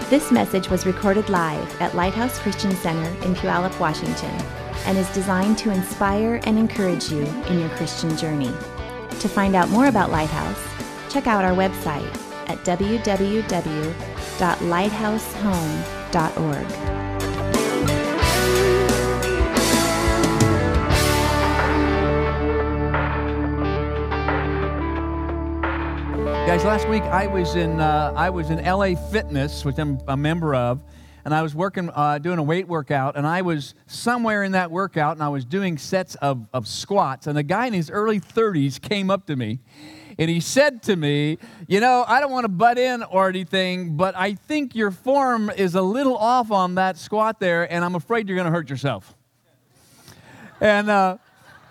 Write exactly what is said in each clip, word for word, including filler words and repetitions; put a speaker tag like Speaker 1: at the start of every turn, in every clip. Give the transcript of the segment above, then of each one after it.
Speaker 1: This message was recorded live at Lighthouse Christian Center in Puyallup, Washington, and is designed to inspire and encourage you in your Christian journey. To find out more about Lighthouse, check out our website at w w w dot lighthouse home dot org.
Speaker 2: Guys, last week I was in uh, I was in L A Fitness, which I'm a member of, and I was working uh, doing a weight workout, and I was somewhere in that workout, and I was doing sets of, of squats, and a guy in his early thirties came up to me, and he said to me, you know, I don't want to butt in or anything, but I think your form is a little off on that squat there, and I'm afraid you're going to hurt yourself. And uh,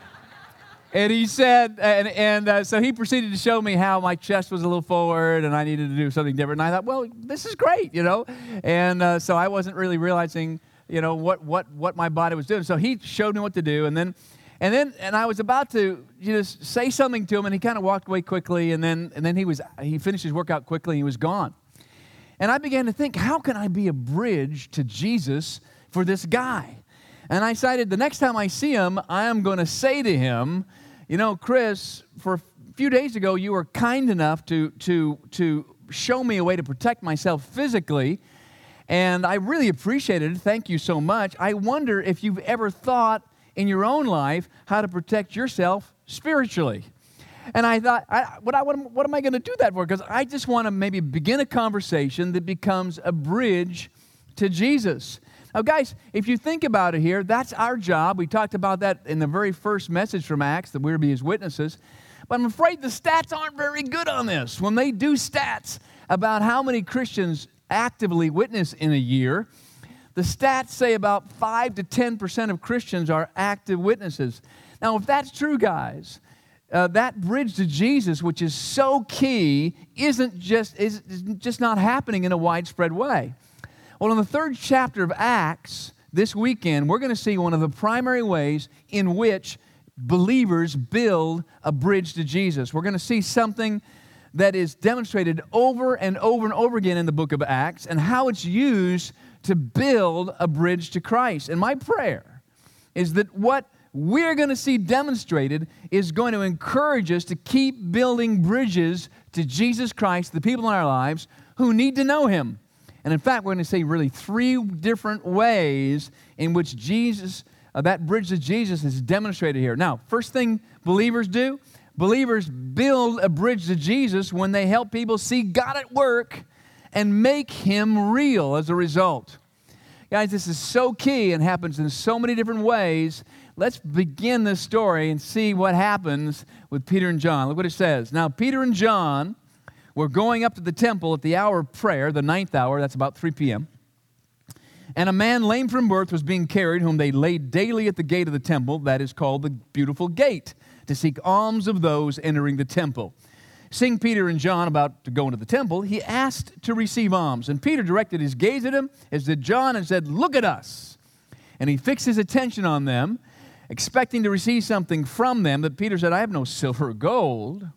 Speaker 2: And he said, and, and uh, so he proceeded to show me how my chest was a little forward and I needed to do something different. And I thought, well, this is great, you know. And uh, so I wasn't really realizing, you know, what, what, what my body was doing. So he showed me what to do. And then, and then, and I was about to you know, say something to him, and he kind of walked away quickly. And then, and then he was, he finished his workout quickly, and he was gone. And I began to think, how can I be a bridge to Jesus for this guy? And I decided the next time I see him, I am going to say to him, you know, Chris, for a few days ago, you were kind enough to, to, to show me a way to protect myself physically, and I really appreciated it. Thank you so much. I wonder if you've ever thought in your own life how to protect yourself spiritually. And I thought, I, what, I, what, am, what am I going to do that for? Because I just want to maybe begin a conversation that becomes a bridge to Jesus. Now, guys, if you think about it here, that's our job. We talked about that in the very first message from Acts, that we're to be his witnesses. But I'm afraid the stats aren't very good on this. When they do stats about how many Christians actively witness in a year, the stats say about five to ten percent of Christians are active witnesses. Now, if that's true, guys, uh, that bridge to Jesus, which is so key, isn't just, is, is just not happening in a widespread way. Well, in the third chapter of Acts, this weekend, we're going to see one of the primary ways in which believers build a bridge to Jesus. We're going to see something that is demonstrated over and over and over again in the book of Acts, and how it's used to build a bridge to Christ. And my prayer is that what we're going to see demonstrated is going to encourage us to keep building bridges to Jesus Christ, the people in our lives who need to know him. And in fact, we're going to see really three different ways in which Jesus, uh, that bridge to Jesus is demonstrated here. Now, first thing believers do, believers build a bridge to Jesus when they help people see God at work and make him real as a result. Guys, this is so key and happens in so many different ways. Let's begin this story and see what happens with Peter and John. Look what it says. Now, Peter and John were going up to the temple at the hour of prayer, the ninth hour, that's about three p.m. And a man lame from birth was being carried, whom they laid daily at the gate of the temple, that is called the Beautiful Gate, to seek alms of those entering the temple. Seeing Peter and John about to go into the temple, he asked to receive alms. And Peter directed his gaze at him, as did John, and said, "Look at us." And he fixed his attention on them, expecting to receive something from them. But Peter said, "I have no silver or gold,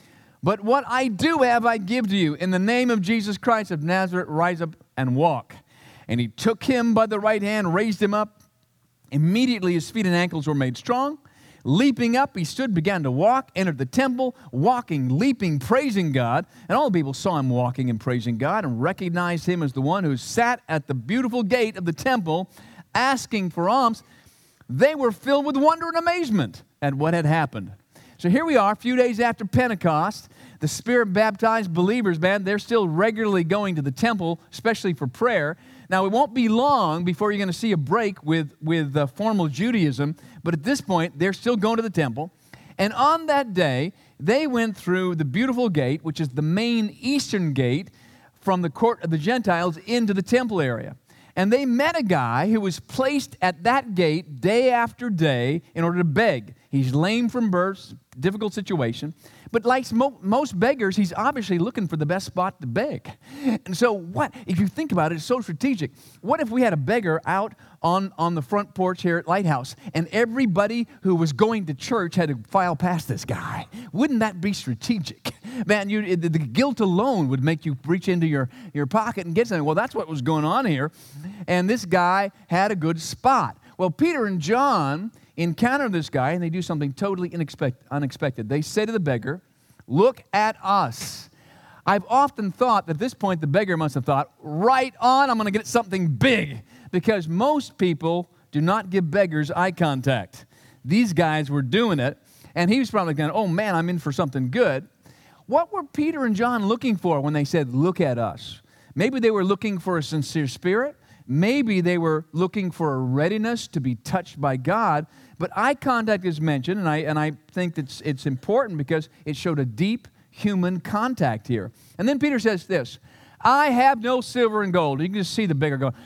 Speaker 2: but what I do have I give to you. In the name of Jesus Christ of Nazareth, rise up and walk." And he took him by the right hand, raised him up. Immediately his feet and ankles were made strong. Leaping up, he stood, began to walk, entered the temple, walking, leaping, praising God. And all the people saw him walking and praising God and recognized him as the one who sat at the beautiful gate of the temple asking for alms. They were filled with wonder and amazement at what had happened. So here we are, a few days after Pentecost. The Spirit-baptized believers, man, they're still regularly going to the temple, especially for prayer. Now, it won't be long before you're going to see a break with, with uh, formal Judaism, but at this point, they're still going to the temple. And on that day, they went through the Beautiful Gate, which is the main eastern gate from the court of the Gentiles into the temple area. And they met a guy who was placed at that gate day after day in order to beg. He's lame from birth, difficult situation. But like mo- most beggars, he's obviously looking for the best spot to beg. And so what, if you think about it, it's so strategic. What if we had a beggar out on, on the front porch here at Lighthouse, and everybody who was going to church had to file past this guy? Wouldn't that be strategic? Man, you, the, the guilt alone would make you reach into your, your pocket and get something. Well, that's what was going on here. And this guy had a good spot. Well, Peter and John encounter this guy, and they do something totally unexpected. unexpected. They say to the beggar, "Look at us." I've often thought that at this point the beggar must have thought, right on, I'm going to get something big, because most people do not give beggars eye contact. These guys were doing it, and he was probably going, oh man, I'm in for something good. What were Peter and John looking for when they said, "Look at us"? Maybe they were looking for a sincere spirit. Maybe they were looking for a readiness to be touched by God. But eye contact is mentioned, and I and I think it's it's important because it showed a deep human contact here. And then Peter says this, "I have no silver and gold." You can just see the beggar going,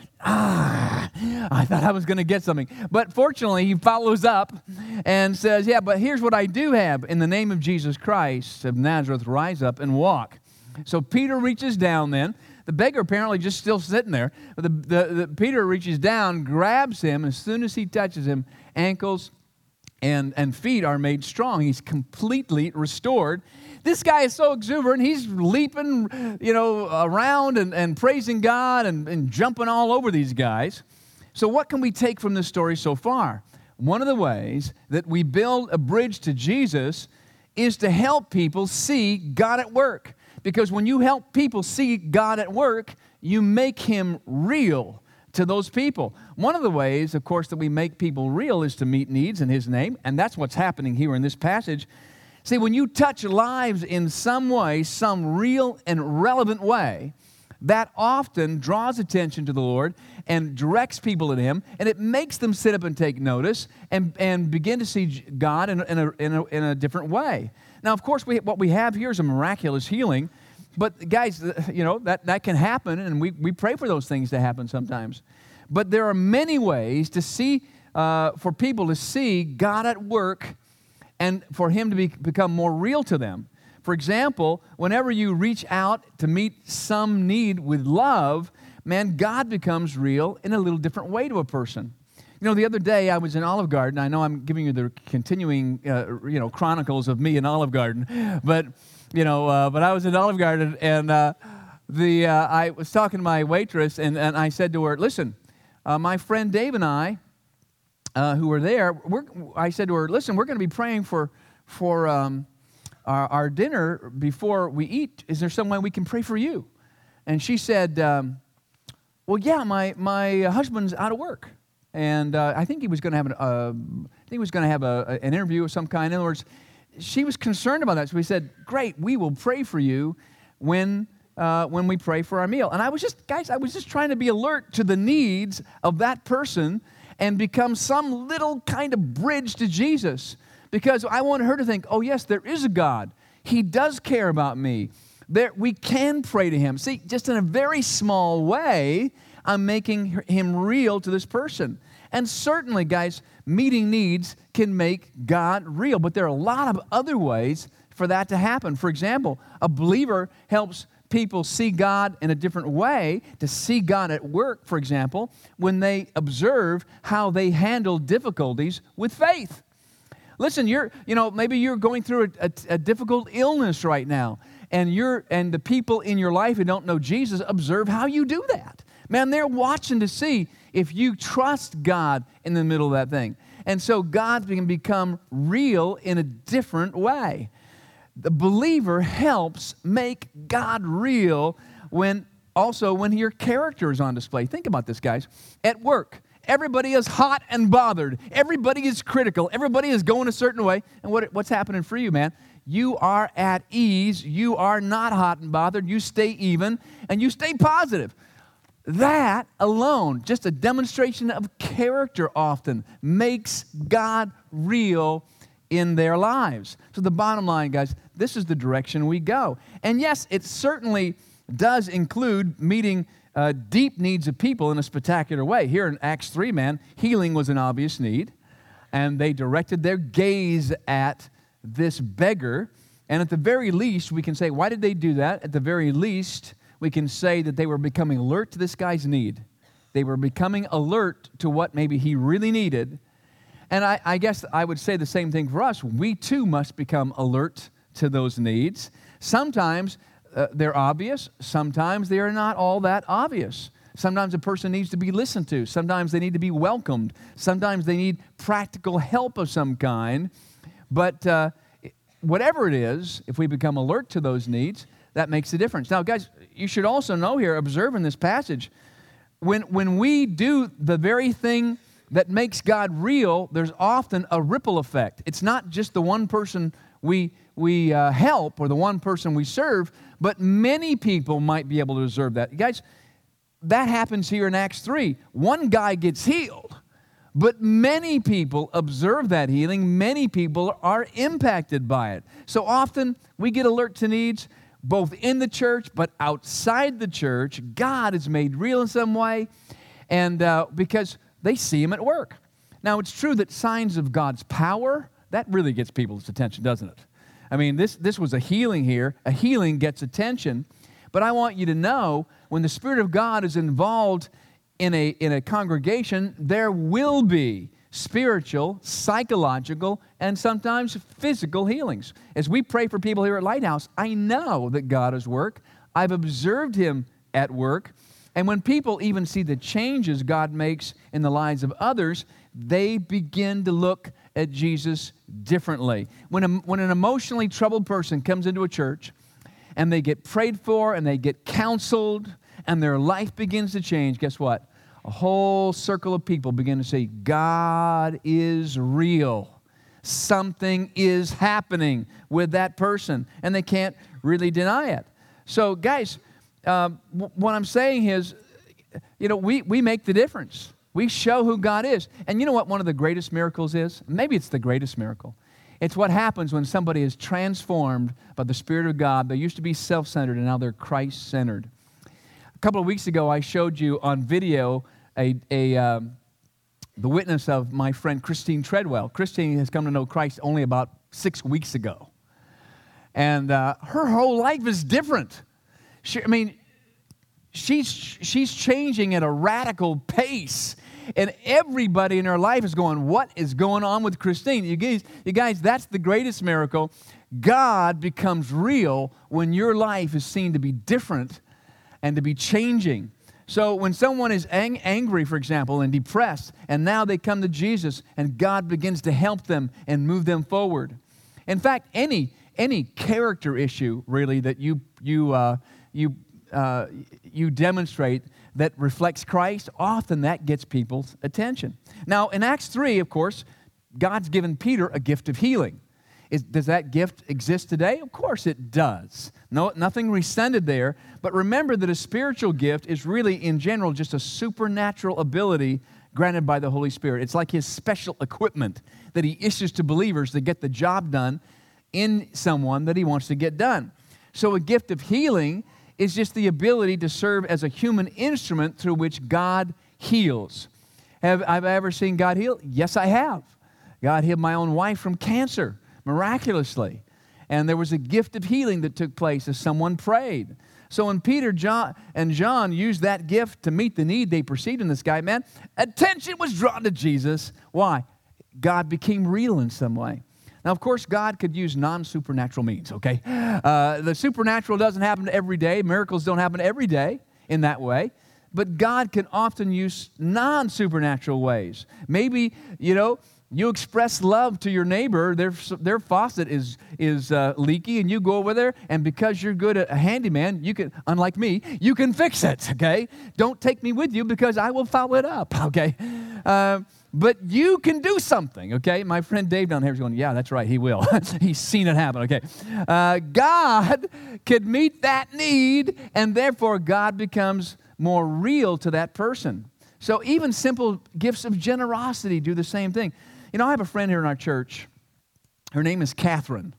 Speaker 2: ah, I thought I was going to get something. But fortunately, he follows up and says, yeah, but here's what I do have. In the name of Jesus Christ of Nazareth, rise up and walk. So Peter reaches down then. The beggar apparently just still sitting there. But the, the, the, Peter reaches down, grabs him, and as soon as he touches him, ankles and, and feet are made strong. He's completely restored. This guy is so exuberant. He's leaping, you know, around and, and praising God and, and jumping all over these guys. So what can we take from this story so far? One of the ways that we build a bridge to Jesus is to help people see God at work. Because when you help people see God at work, you make him real to those people. One of the ways, of course, that we make people real is to meet needs in his name, and that's what's happening here in this passage. See, when you touch lives in some way, some real and relevant way, that often draws attention to the Lord and directs people to him, and it makes them sit up and take notice and, and begin to see God in, in, a, in, a, in a different way. Now, of course, we, what we have here is a miraculous healing, but guys, you know, that, that can happen, and we, we pray for those things to happen sometimes. But there are many ways to see, uh, for people to see God at work and for him to be, become more real to them. For example, whenever you reach out to meet some need with love, man, God becomes real in a little different way to a person. You know, the other day I was in Olive Garden. I know I'm giving you the continuing, uh, you know, chronicles of me in Olive Garden, but you know, uh, but I was in Olive Garden, and uh, the uh, I was talking to my waitress, and, and I said to her, "Listen, uh, my friend Dave and I, uh, who were there, we're, I said to her, listen, we're going to be praying for for um, our, our dinner before we eat. Is there some way we can pray for you?" And she said, um, "Well, yeah, my my husband's out of work." And uh, I think he was going to have an, uh, I think he was going to have a, an interview of some kind. In other words, she was concerned about that. So we said, "Great, we will pray for you when uh, when we pray for our meal." And I was just, guys, I was just trying to be alert to the needs of that person and become some little kind of bridge to Jesus, because I wanted her to think, "Oh yes, there is a God. He does care about me. There, we can pray to him." See, just in a very small way, I'm making him real to this person. And certainly, guys, meeting needs can make God real, but there are a lot of other ways for that to happen. For example, a believer helps people see God in a different way, to see God at work, for example, when they observe how they handle difficulties with faith. Listen, you're, you know, maybe you're going through a, a, a difficult illness right now, and you're, and the people in your life who don't know Jesus observe how you do that. Man, they're watching to see if you trust God in the middle of that thing. And so God can become real in a different way. The believer helps make God real when also when your character is on display. Think about this, guys. At work, everybody is hot and bothered. Everybody is critical. Everybody is going a certain way. And what, what's happening for you, man? You are at ease. You are not hot and bothered. You stay even, and you stay positive. That alone, just a demonstration of character often, makes God real in their lives. So the bottom line, guys, this is the direction we go. And yes, it certainly does include meeting uh, deep needs of people in a spectacular way. Here in Acts three, man, healing was an obvious need, and they directed their gaze at this beggar, And at the very least, we can say, why did they do that? At the very least, we can say that they were becoming alert to this guy's need. They were becoming alert to what maybe he really needed. And I, I guess I would say the same thing for us. We too must become alert to those needs. Sometimes uh, they're obvious. Sometimes they are not all that obvious. Sometimes a person needs to be listened to. Sometimes they need to be welcomed. Sometimes they need practical help of some kind. But uh, whatever it is, if we become alert to those needs, that makes a difference. Now, guys, you should also know here, observe in this passage, when, when we do the very thing that makes God real, there's often a ripple effect. It's not just the one person we, we uh, help or the one person we serve, but many people might be able to observe that. Guys, that happens here in Acts three. One guy gets healed, but many people observe that healing. Many people are impacted by it. So often we get alert to needs both in the church but outside the church. God is made real in some way, and uh, because they see Him at work. Now, it's true that signs of God's power, that really gets people's attention, doesn't it? I mean, this, this was a healing here. A healing gets attention. But I want you to know, when the Spirit of God is involved in a, in a congregation, there will be spiritual, psychological, and sometimes physical healings. As we pray for people here at Lighthouse, I know that God is at work. I've observed Him at work. And when people even see the changes God makes in the lives of others, they begin to look at Jesus differently. When, a, when an emotionally troubled person comes into a church and they get prayed for and they get counseled and their life begins to change, guess what? A whole circle of people begin to say, God is real. Something is happening with that person, and they can't really deny it. So, guys, Um, what I'm saying is, you know, we, we make the difference. We show who God is. And you know what one of the greatest miracles is? Maybe it's the greatest miracle. It's what happens when somebody is transformed by the Spirit of God. They used to be self-centered, and now they're Christ-centered. A couple of weeks ago, I showed you on video a, a um, the witness of my friend Christine Treadwell. Christine has come to know Christ only about six weeks ago. And uh, her whole life is different. She, I mean, she's she's changing at a radical pace, and everybody in her life is going, what is going on with Christine? You guys, you guys, that's the greatest miracle. God becomes real when your life is seen to be different and to be changing. So when someone is ang- angry, for example, and depressed, and now they come to Jesus, and God begins to help them and move them forward. In fact, any any character issue, really, that you you uh, you uh, you demonstrate that reflects Christ, often that gets people's attention. Now, in Acts three, of course, God's given Peter a gift of healing. Is, does that gift exist today? Of course it does. No, nothing rescinded there. But remember that a spiritual gift is really, in general, just a supernatural ability granted by the Holy Spirit. It's like His special equipment that He issues to believers to get the job done in someone that He wants to get done. So a gift of healing is just the ability to serve as a human instrument through which God heals. Have I ever seen God heal? Yes, I have. God healed my own wife from cancer miraculously. And there was a gift of healing that took place as someone prayed. So when Peter John, and John used that gift to meet the need they perceived in this guy, man, attention was drawn to Jesus. Why? God became real in some way. Now, of course, God could use non-supernatural means, okay? Uh, the supernatural doesn't happen every day. Miracles don't happen every day in that way. But God can often use non-supernatural ways. Maybe, you know, you express love to your neighbor. Their, their faucet is, is uh, leaky, and you go over there, and because you're good at a handyman, you can, unlike me, you can fix it, okay? Don't take me with you because I will foul it up, okay? Uh, But you can do something, okay? My friend Dave down here is going, yeah, that's right, he will. He's seen it happen, okay? Uh, God could meet that need, and therefore God becomes more real to that person. So even simple gifts of generosity do the same thing. You know, I have a friend here in our church. Her name is Catherine.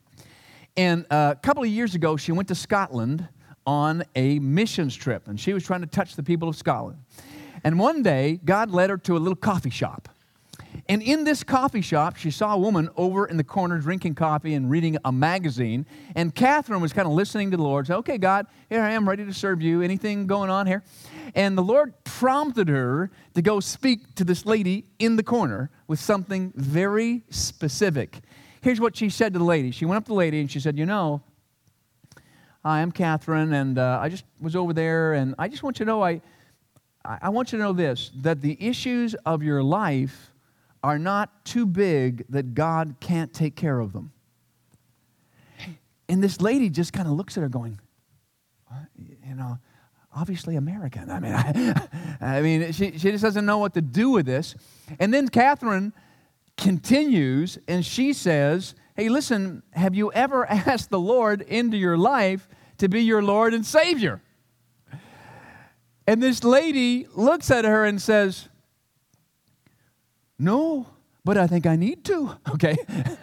Speaker 2: And uh, a couple of years ago, she went to Scotland on a missions trip, and she was trying to touch the people of Scotland. And one day, God led her to a little coffee shop. And in this coffee shop, she saw a woman over in the corner drinking coffee and reading a magazine. And Catherine was kind of listening to the Lord. Said, okay, God, here I am, ready to serve you. Anything going on here? And the Lord prompted her to go speak to this lady in the corner with something very specific. Here's what she said to the lady. She went up to the lady and she said, you know, hi, I'm Catherine, and uh, I just was over there, and I just want you to know, I, I want you to know this, that the issues of your life are not too big that God can't take care of them. And this lady just kind of looks at her going, you know, obviously American. I mean, I, I mean, she, she just doesn't know what to do with this. And then Catherine continues, and she says, hey, listen, have you ever asked the Lord into your life to be your Lord and Savior? And this lady looks at her and says, no, but I think I need to, okay?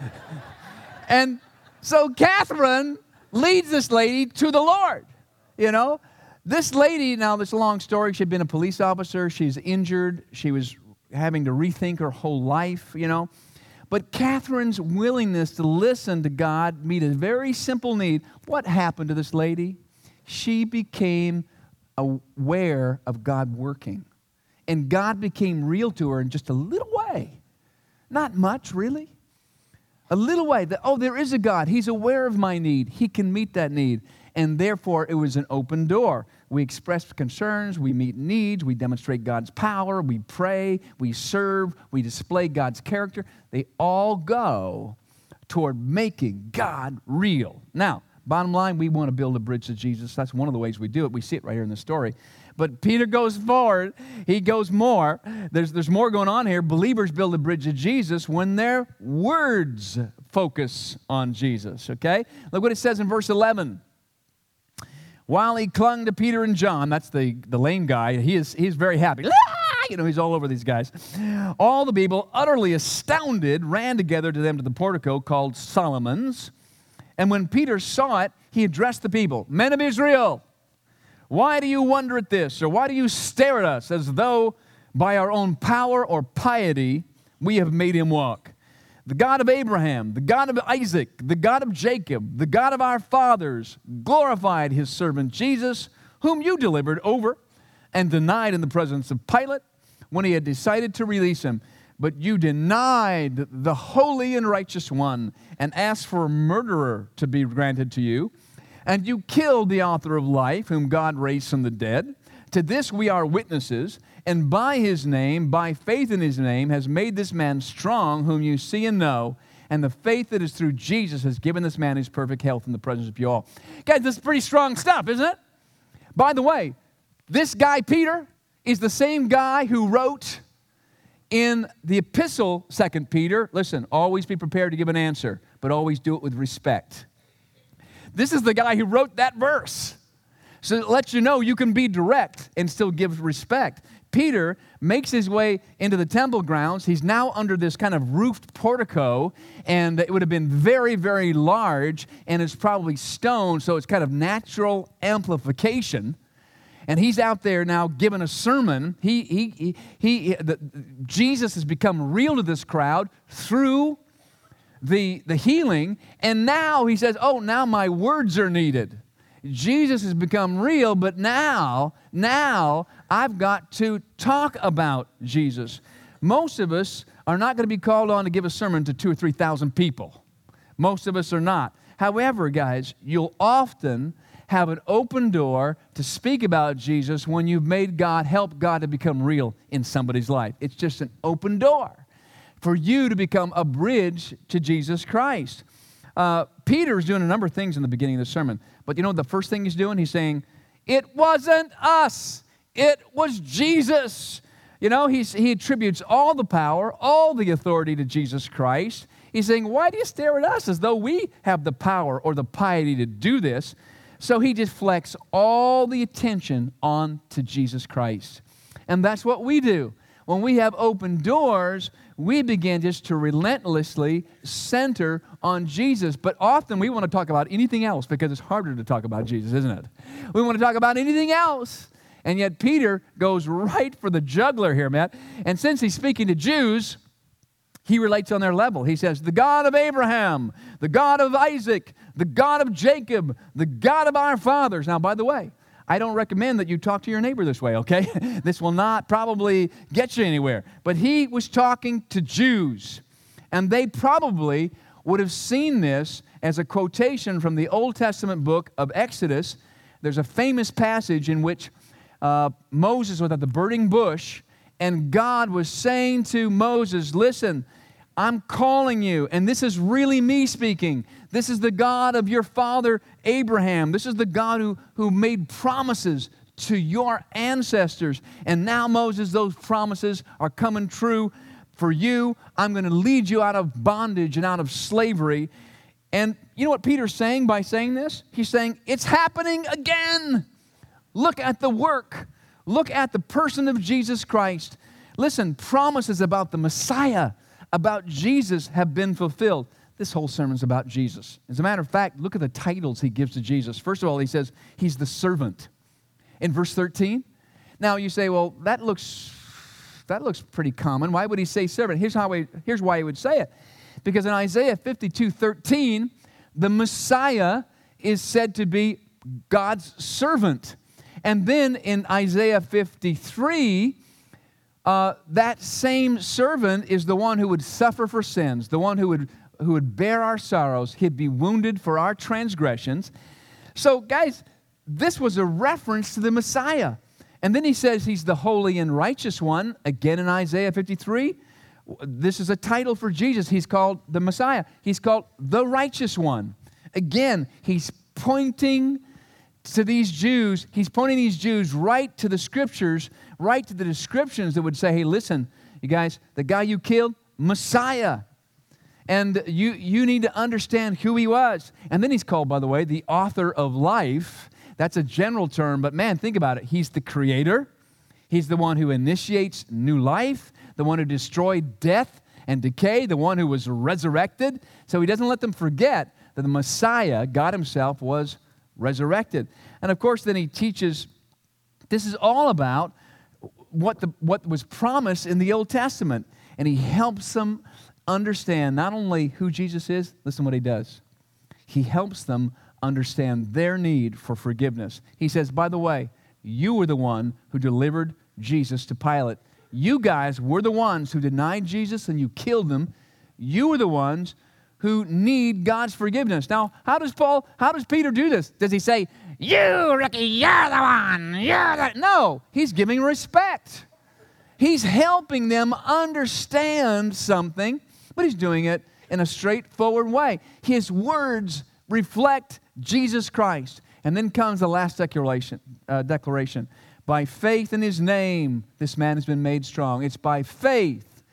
Speaker 2: And so Catherine leads this lady to the Lord, you know? This lady, now this is a long story, she'd been a police officer, she's injured, she was having to rethink her whole life, you know? But Catherine's willingness to listen to God meet a very simple need. What happened to this lady? She became aware of God working. And God became real to her in just a little way. Not much, really. A little way that, oh, there is a God. He's aware of my need. He can meet that need. And therefore, it was an open door. We express concerns, we meet needs, we demonstrate God's power, we pray, we serve, we display God's character. They all go toward making God real. Now, bottom line, we want to build a bridge to Jesus. That's one of the ways we do it. We see it right here in the story. But Peter goes forward. He goes more. There's, there's more going on here. Believers build a bridge to Jesus when their words focus on Jesus, okay? Look what it says in verse eleven. While he clung to Peter and John, that's the, the lame guy, he is he's very happy. You know, he's all over these guys. All the people, utterly astounded, ran together to them to the portico called Solomon's. And when Peter saw it, he addressed the people, men of Israel, why do you wonder at this? Or why do you stare at us as though by our own power or piety we have made him walk? The God of Abraham, the God of Isaac, the God of Jacob, the God of our fathers, glorified his servant Jesus, whom you delivered over and denied in the presence of Pilate when he had decided to release him. But you denied the holy and righteous one and asked for a murderer to be granted to you. And you killed the author of life, whom God raised from the dead. To this we are witnesses, and by his name, by faith in his name, has made this man strong, whom you see and know. And the faith that is through Jesus has given this man his perfect health in the presence of you all. Guys, this is pretty strong stuff, isn't it? By the way, this guy, Peter, is the same guy who wrote in the epistle, Second Peter, listen, always be prepared to give an answer, but always do it with respect. This is the guy who wrote that verse. So it lets you know you can be direct and still give respect. Peter makes his way into the temple grounds. He's now under this kind of roofed portico, and it would have been very, very large, and it's probably stone, so it's kind of natural amplification. And he's out there now giving a sermon. He, he, he, he the, Jesus has become real to this crowd through the, the healing, and now he says, oh, now my words are needed. Jesus has become real, but now, now I've got to talk about Jesus. Most of us are not going to be called on to give a sermon to two or three thousand people. Most of us are not. However, guys, you'll often have an open door to speak about Jesus when you've made God, help God to become real in somebody's life. It's just an open door for you to become a bridge to Jesus Christ. Uh, Peter is doing a number of things in the beginning of the sermon, but you know the first thing he's doing? He's saying, it wasn't us, it was Jesus. You know, he's, he attributes all the power, all the authority to Jesus Christ. He's saying, why do you stare at us as though we have the power or the piety to do this? So he deflects all the attention on to Jesus Christ. And that's what we do. When we have open doors, we begin just to relentlessly center on Jesus. But often we want to talk about anything else because it's harder to talk about Jesus, isn't it? We want to talk about anything else. And yet Peter goes right for the jugular here, Matt. And since he's speaking to Jews, he relates on their level. He says, the God of Abraham, the God of Isaac, the God of Jacob, the God of our fathers. Now, by the way, I don't recommend that you talk to your neighbor this way, okay? This will not probably get you anywhere. But he was talking to Jews, and they probably would have seen this as a quotation from the Old Testament book of Exodus. There's a famous passage in which uh, Moses was at the burning bush, and God was saying to Moses, listen, I'm calling you, and this is really me speaking. This is the God of your father Abraham. This is the God who, who made promises to your ancestors. And now, Moses, those promises are coming true for you. I'm going to lead you out of bondage and out of slavery. And you know what Peter's saying by saying this? He's saying, it's happening again. Look at the work. Look at the person of Jesus Christ. Listen, promises about the Messiah, about Jesus, have been fulfilled. This whole sermon's about Jesus. As a matter of fact, look at the titles he gives to Jesus. First of all, he says he's the servant. In verse thirteen, now you say, well, that looks that looks pretty common. Why would he say servant? Here's how he, here's why he would say it. Because in Isaiah fifty-two thirteen, the Messiah is said to be God's servant. And then in Isaiah fifty-three, uh, that same servant is the one who would suffer for sins, the one who would who would bear our sorrows. He'd be wounded for our transgressions. So, guys, this was a reference to the Messiah. And then he says he's the holy and righteous one. Again in Isaiah fifty-three, this is a title for Jesus. He's called the Messiah. He's called the righteous one. Again, he's pointing to these Jews. He's pointing these Jews right to the Scriptures, right to the descriptions that would say, hey, listen, you guys, the guy you killed, Messiah. And you, you need to understand who he was. And then he's called, by the way, the author of life. That's a general term, but man, think about it. He's the creator. He's the one who initiates new life, the one who destroyed death and decay, the one who was resurrected. So he doesn't let them forget that the Messiah, God himself, was resurrected. And of course, then he teaches, this is all about what, the, what was promised in the Old Testament. And he helps them understand not only who Jesus is, listen what he does. He helps them understand their need for forgiveness. He says, by the way, you were the one who delivered Jesus to Pilate. You guys were the ones who denied Jesus and you killed him. You were the ones who need God's forgiveness. Now, how does Paul, how does Peter do this? Does he say, you, Ricky, you're the one, you're the... No, he's giving respect. He's helping them understand something, but he's doing it in a straightforward way. His words reflect Jesus Christ. And then comes the last declaration, uh, declaration. By faith in his name, this man has been made strong. It's by faith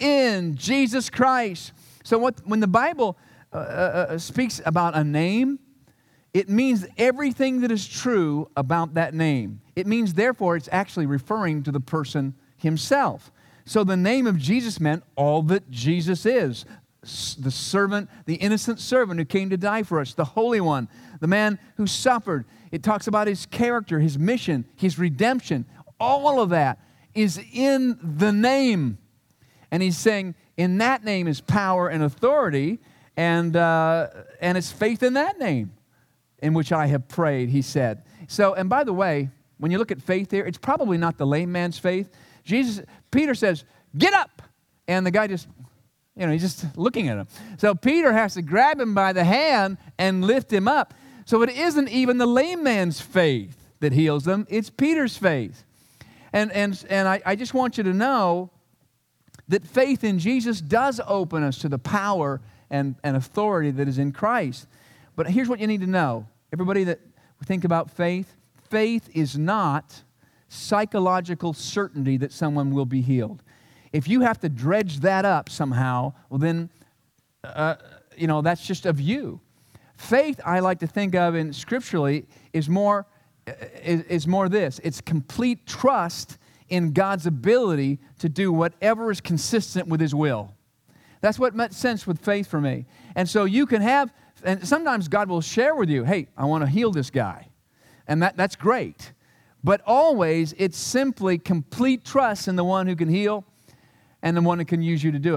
Speaker 2: in Jesus Christ. So what, when the Bible uh, uh, speaks about a name, it means everything that is true about that name. It means, therefore, it's actually referring to the person himself. So the name of Jesus meant all that Jesus is. The servant, the innocent servant who came to die for us, the Holy One, the man who suffered. It talks about his character, his mission, his redemption. All of that is in the name. And he's saying, in that name is power and authority, and, uh, and it's faith in that name in which I have prayed, he said. So, and by the way, when you look at faith here, it's probably not the lame man's faith. Jesus, Peter says, get up. And the guy just... You know, he's just looking at him. So Peter has to grab him by the hand and lift him up. So it isn't even the lame man's faith that heals them. It's Peter's faith. And, and, and I, I just want you to know that faith in Jesus does open us to the power and, and authority that is in Christ. But here's what you need to know. Everybody that think about faith, faith is not psychological certainty that someone will be healed. If you have to dredge that up somehow, well then, uh, you know, that's just of you. Faith, I like to think of in scripturally, is more, is, is more this. It's complete trust in God's ability to do whatever is consistent with his will. That's what makes sense with faith for me. And so you can have, and sometimes God will share with you, hey, I want to heal this guy. And that, that's great. But always, it's simply complete trust in the one who can heal and the one that can use you to do it.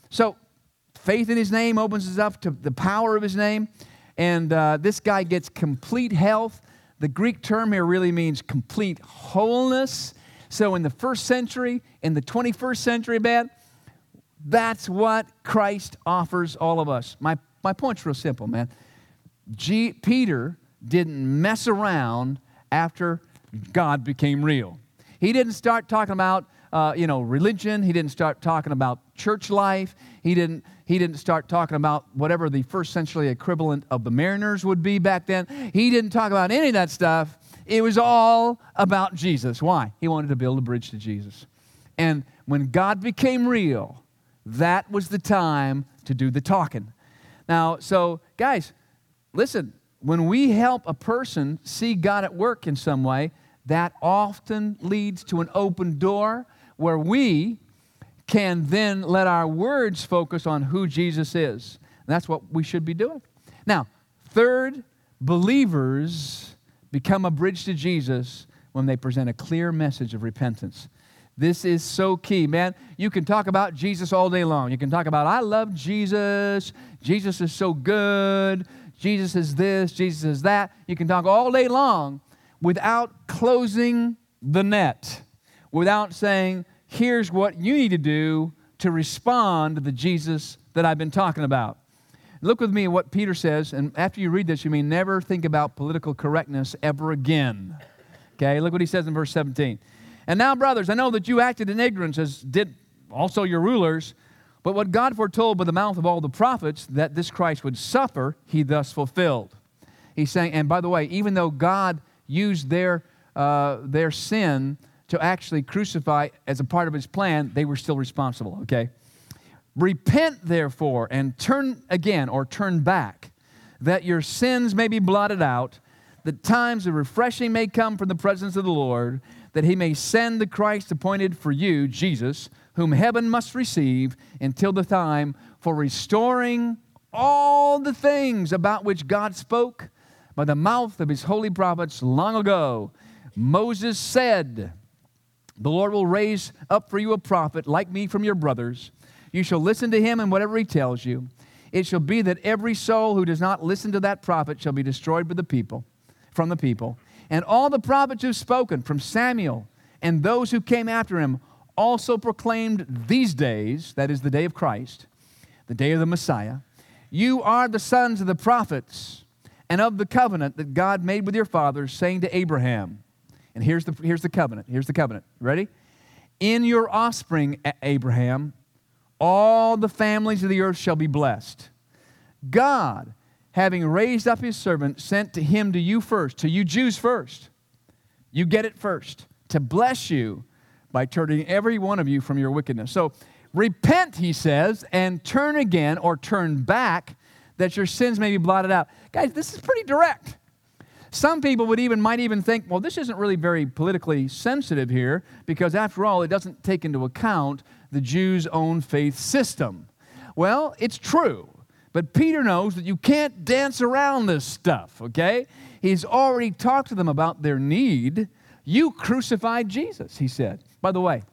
Speaker 2: So faith in his name opens us up to the power of his name. And uh, this guy gets complete health. The Greek term here really means complete wholeness. So in the first century, in the twenty-first century, man, that's what Christ offers all of us. My, my point's real simple, man. G, Peter didn't mess around after God became real. He didn't start talking about uh, you know, religion. He didn't start talking about church life. He didn't, he didn't start talking about whatever the first century equivalent of the Mariners would be back then. He didn't talk about any of that stuff. It was all about Jesus. Why? He wanted to build a bridge to Jesus. And when God became real, that was the time to do the talking. Now, so guys, listen, when we help a person see God at work in some way, that often leads to an open door where we can then let our words focus on who Jesus is. And that's what we should be doing. Now, third, believers become a bridge to Jesus when they present a clear message of repentance. This is so key, man. You can talk about Jesus all day long. You can talk about, I love Jesus. Jesus is so good. Jesus is this. Jesus is that. You can talk all day long without closing the net, without saying, here's what you need to do to respond to the Jesus that I've been talking about. Look with me at what Peter says, and after you read this, you may never think about political correctness ever again. Okay, look what he says in verse seventeen. And now, brothers, I know that you acted in ignorance, as did also your rulers, but what God foretold by the mouth of all the prophets, that this Christ would suffer, he thus fulfilled. He's saying, and by the way, even though God used their, uh, their sin to actually crucify as a part of his plan, they were still responsible, okay? Repent, therefore, and turn again, or turn back, that your sins may be blotted out, that times of refreshing may come from the presence of the Lord, that he may send the Christ appointed for you, Jesus, whom heaven must receive until the time for restoring all the things about which God spoke by the mouth of his holy prophets long ago. Moses said, the Lord will raise up for you a prophet like me from your brothers. You shall listen to him in whatever he tells you. It shall be that every soul who does not listen to that prophet shall be destroyed by the people, from the people. And all the prophets who have spoken, from Samuel and those who came after him, also proclaimed these days, that is the day of Christ, the day of the Messiah. You are the sons of the prophets and of the covenant that God made with your fathers, saying to Abraham, and here's the, here's the covenant, here's the covenant, ready? In your offspring, Abraham, all the families of the earth shall be blessed. God, having raised up his servant, sent to him to you first, to you Jews first. You get it first, to bless you by turning every one of you from your wickedness. So repent, he says, and turn again or turn back, that your sins may be blotted out. Guys, this is pretty direct. Some people would even might even think, well, this isn't really very politically sensitive here, because after all, it doesn't take into account the Jews' own faith system. Well, it's true. But Peter knows that you can't dance around this stuff, okay? He's already talked to them about their need. You crucified Jesus, he said. By the way,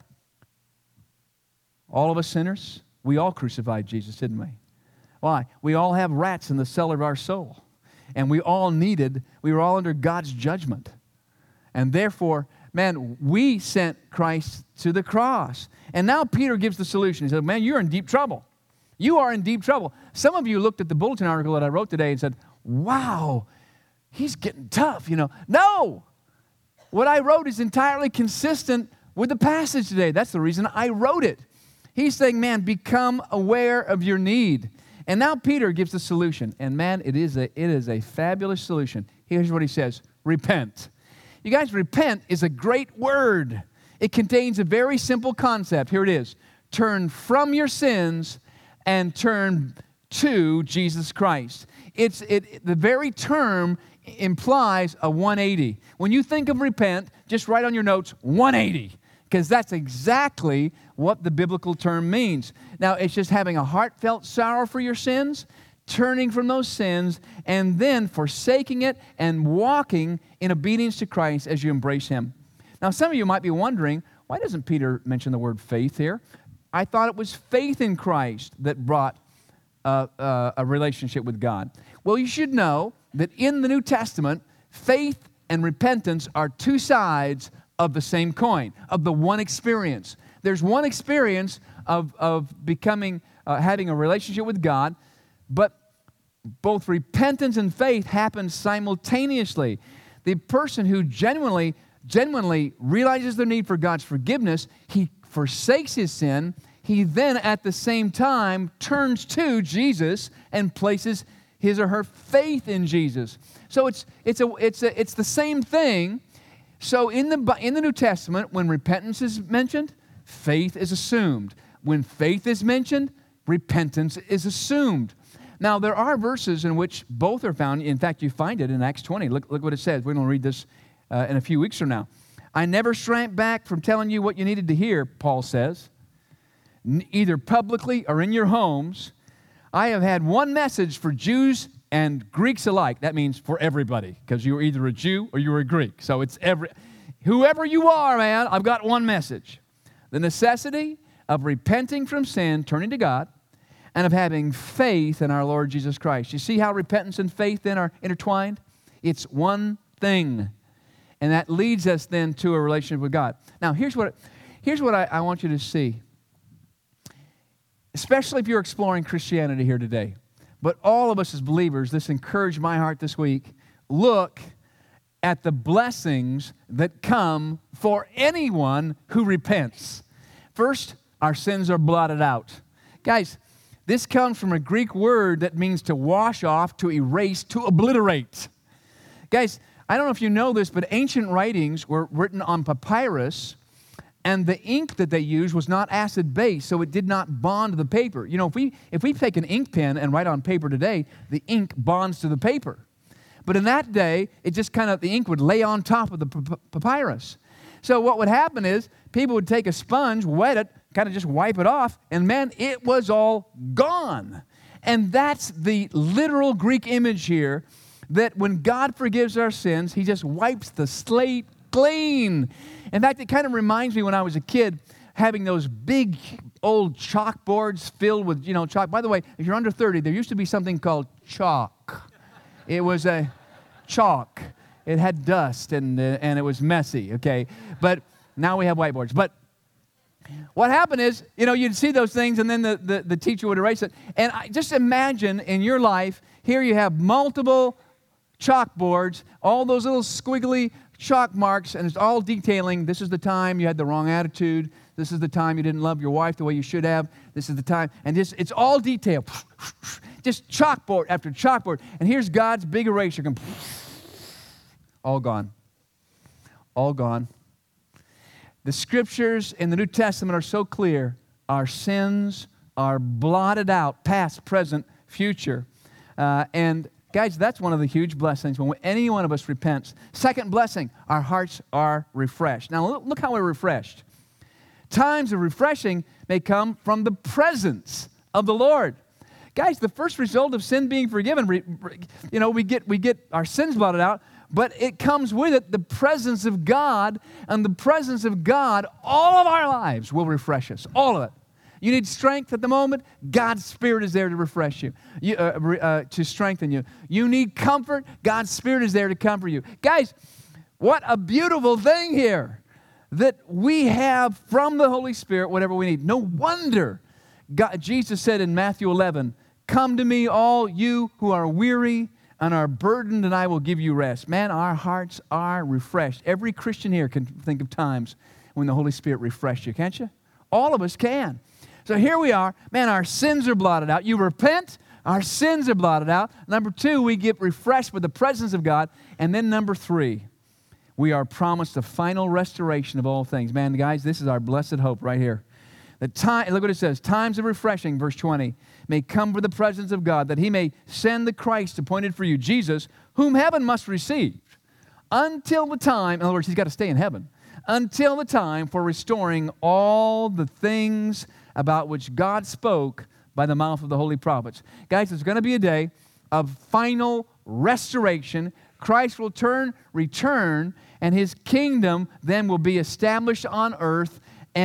Speaker 2: all of us sinners, we all crucified Jesus, didn't we? Why? We all have rats in the cellar of our soul. And we all needed, we were all under God's judgment. And therefore, man, we sent Christ to the cross. And now Peter gives the solution. He said, man, you're in deep trouble. You are in deep trouble. Some of you looked at the bulletin article that I wrote today and said, wow, he's getting tough, you know. No! What I wrote is entirely consistent with the passage today. That's the reason I wrote it. He's saying, man, become aware of your need. And now Peter gives the solution. And man, it is a, it is a fabulous solution. Here's what he says, repent. You guys, repent is a great word. It contains a very simple concept. Here it is. Turn from your sins and turn to Jesus Christ. It's it, the very term implies a one eighty. When you think of repent, just write on your notes, one eighty, because that's exactly what the biblical term means. Now, it's just having a heartfelt sorrow for your sins, turning from those sins, and then forsaking it and walking in obedience to Christ as you embrace him. Now, some of you might be wondering, why doesn't Peter mention the word faith here? I thought it was faith in Christ that brought uh, uh, a relationship with God. Well, you should know that in the New Testament, faith and repentance are two sides of the same coin, of the one experience. There's one experience of, of becoming, uh, having a relationship with God, but both repentance and faith happen simultaneously. The person who genuinely, genuinely realizes their need for God's forgiveness, he forsakes his sin, he then at the same time turns to Jesus and places his or her faith in Jesus. So it's it's a it's a, it's the same thing. So in the in the New Testament, when repentance is mentioned, faith is assumed. When faith is mentioned, repentance is assumed. Now, there are verses in which both are found. In fact, you find it in Acts twenty. Look, look what it says. We're going to read this uh, in a few weeks from now. I never shrank back from telling you what you needed to hear, Paul says, either publicly or in your homes. I have had one message for Jews and Greeks alike. That means for everybody, because you're either a Jew or you're a Greek. So it's every, whoever you are, man, I've got one message. The necessity of repenting from sin, turning to God, and of having faith in our Lord Jesus Christ. You see how repentance and faith then are intertwined? It's one thing. And that leads us then to a relationship with God. Now, here's what, here's what I, I want you to see. Especially if you're exploring Christianity here today. But all of us as believers, this encouraged my heart this week. Look at the blessings that come for anyone who repents. First, our sins are blotted out. Guys, this comes from a Greek word that means to wash off, to erase, to obliterate. Guys, I don't know if you know this, but ancient writings were written on papyrus, and the ink that they used was not acid-based, so it did not bond to the paper. You know, if we if we take an ink pen and write on paper today, the ink bonds to the paper. But in that day, it just kind of, the ink would lay on top of the papyrus. So what would happen is people would take a sponge, wet it, kind of just wipe it off, and man, it was all gone. And that's the literal Greek image here, that when God forgives our sins, He just wipes the slate clean. In fact, it kind of reminds me when I was a kid, having those big old chalkboards filled with, you know, chalk. By the way, if you're under thirty, there used to be something called chalk. It was a chalk. It had dust and, uh, and it was messy, okay? But now we have whiteboards. But what happened is, you know, you'd see those things and then the, the, the teacher would erase it. And I just imagine in your life, here you have multiple chalkboards, all those little squiggly chalk marks, and it's all detailing, this is the time you had the wrong attitude, this is the time you didn't love your wife the way you should have, this is the time, and this, it's all detailed. Just chalkboard after chalkboard. And here's God's big eraser. All gone. All gone. The scriptures in the New Testament are so clear. Our sins are blotted out, past, present, future. Uh, and guys, that's one of the huge blessings when any one of us repents. Second blessing, our hearts are refreshed. Now, look how we're refreshed. Times of refreshing may come from the presence of the Lord. Guys, the first result of sin being forgiven, you know, we get we get our sins blotted out, but it comes with it the presence of God, and the presence of God, all of our lives will refresh us, all of it. You need strength at the moment, God's Spirit is there to refresh you, you uh, uh, to strengthen you. You need comfort, God's Spirit is there to comfort you. Guys, what a beautiful thing here, that we have from the Holy Spirit whatever we need. No wonder God, Jesus said in Matthew eleven, "Come to me, all you who are weary and are burdened, and I will give you rest." Man, our hearts are refreshed. Every Christian here can think of times when the Holy Spirit refreshed you, can't you? All of us can. So here we are. Man, our sins are blotted out. You repent, our sins are blotted out. Number two, we get refreshed with the presence of God. And then number three, we are promised the final restoration of all things. Man, guys, this is our blessed hope right here. The time, look what it says, times of refreshing, verse twenty, may come for the presence of God, that He may send the Christ appointed for you, Jesus, whom heaven must receive, until the time, in other words, He's got to stay in heaven, until the time for restoring all the things about which God spoke by the mouth of the holy prophets. Guys, there's going to be a day of final restoration. Christ will turn, return, and His kingdom then will be established on earth, and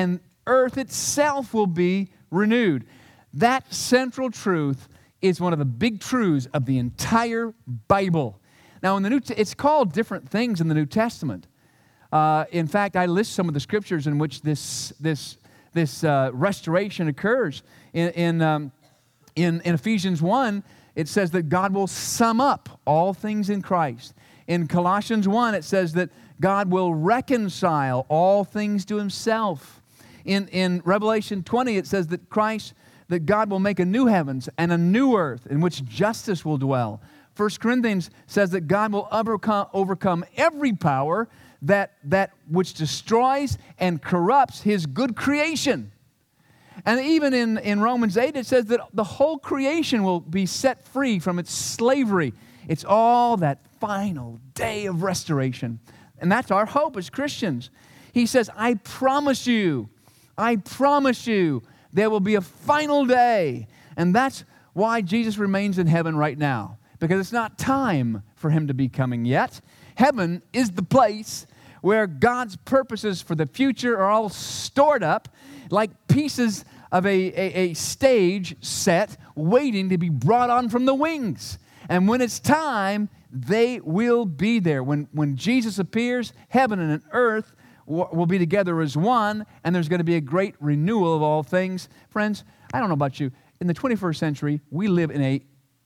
Speaker 2: earth itself will be renewed. That central truth is one of the big truths of the entire Bible. Now, in the New, it's called different things in the New Testament. Uh, in fact, I list some of the scriptures in which this this this uh, restoration occurs. In in, um, in in Ephesians one, it says that God will sum up all things in Christ. In Colossians one, it says that God will reconcile all things to Himself. In in Revelation twenty, it says that Christ, that God will make a new heavens and a new earth in which justice will dwell. First Corinthians says that God will overcome, overcome every power that, that which destroys and corrupts His good creation. And even in, in Romans eight, it says that the whole creation will be set free from its slavery. It's all that final day of restoration. And that's our hope as Christians. He says, I promise you, I promise you, there will be a final day. And that's why Jesus remains in heaven right now. Because it's not time for Him to be coming yet. Heaven is the place where God's purposes for the future are all stored up like pieces of a, a, a stage set waiting to be brought on from the wings. And when it's time, they will be there. When, when Jesus appears, heaven and earth will be together as one, and there's going to be a great renewal of all things. Friends, I don't know about you. In the twenty-first century, we live in a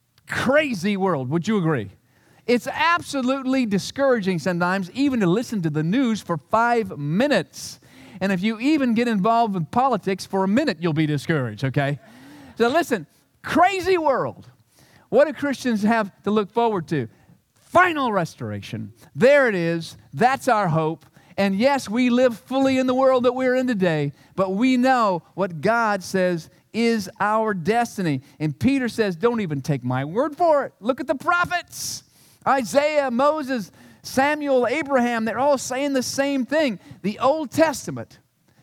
Speaker 2: crazy world. Would you agree? It's absolutely discouraging sometimes even to listen to the news for five minutes. And if you even get involved with politics for a minute, you'll be discouraged, okay? So listen, crazy world. What do Christians have to look forward to? Final restoration. There it is. That's our hope. And yes, we live fully in the world that we're in today, but we know what God says is our destiny. And Peter says, don't even take my word for it. Look at the prophets. Isaiah, Moses, Samuel, Abraham, they're all saying the same thing. The Old Testament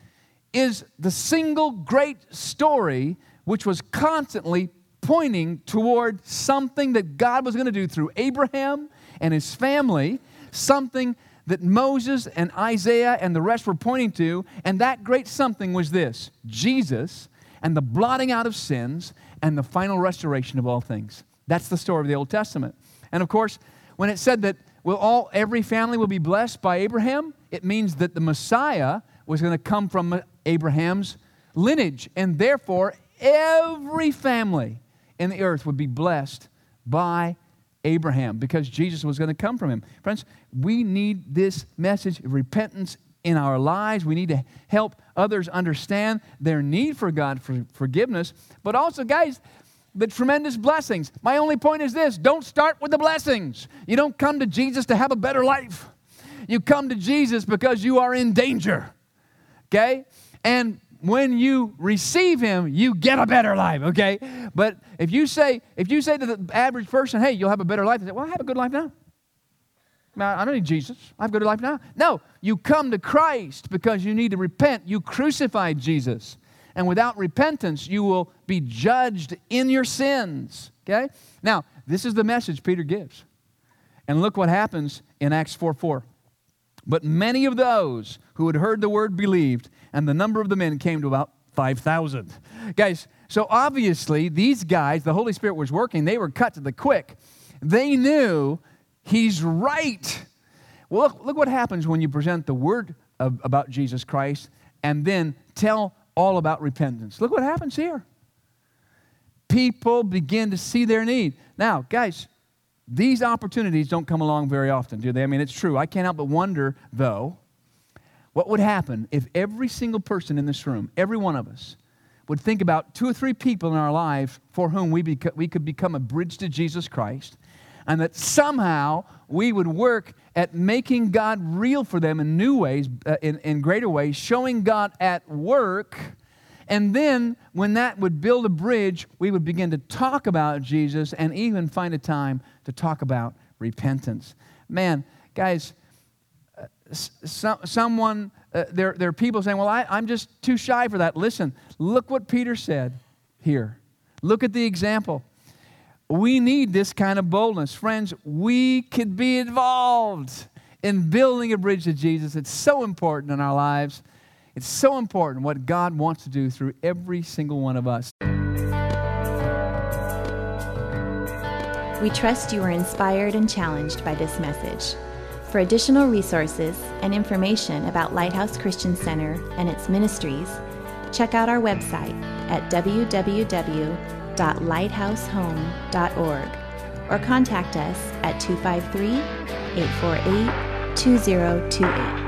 Speaker 2: is the single great story which was constantly pointing toward something that God was going to do through Abraham and his family, something that Moses and Isaiah and the rest were pointing to, and that great something was this: Jesus and the blotting out of sins and the final restoration of all things. That's the story of the Old Testament. And of course, when it said that will all every family will be blessed by Abraham, it means that the Messiah was going to come from Abraham's lineage, and therefore every family in the earth would be blessed by Abraham because Jesus was going to come from him. Friends, we need this message of repentance in our lives. We need to help others understand their need for God for forgiveness, but also, guys, the tremendous blessings. My only point is this: don't start with the blessings. You don't come to Jesus to have a better life. You come to Jesus because you are in danger, okay? And when you receive Him, you get a better life, okay? But if you say, if you say to the average person, hey, you'll have a better life, they say, well, I have a good life now. I don't need Jesus. I have a good life now. No, you come to Christ because you need to repent. You crucified Jesus. And without repentance, you will be judged in your sins, okay? Now, this is the message Peter gives. And look what happens in Acts four four. But many of those who had heard the word believed, and the number of the men came to about five thousand. Guys, so obviously these guys, the Holy Spirit was working. They were cut to the quick. They knew He's right. Well, look, look what happens when you present the word of, about Jesus Christ and then tell all about repentance. Look what happens here. People begin to see their need. Now, guys, these opportunities don't come along very often, do they? I mean, it's true. I can't help but wonder, though, what would happen if every single person in this room, every one of us, would think about two or three people in our life for whom we, beca- we could become a bridge to Jesus Christ, and that somehow we would work at making God real for them in new ways, uh, in, in greater ways, showing God at work. And then when that would build a bridge, we would begin to talk about Jesus and even find a time to talk about repentance. Man, guys, uh, so, someone, uh, there, there are people saying, well, I, I'm just too shy for that. Listen, look what Peter said here. Look at the example. We need this kind of boldness. Friends, we could be involved in building a bridge to Jesus. It's so important in our lives. It's so important what God wants to do through every single one of us.
Speaker 1: We trust you are inspired and challenged by this message. For additional resources and information about Lighthouse Christian Center and its ministries, check out our website at w w w dot lighthouse home dot org or contact us at two five three, eight four eight, two zero two eight.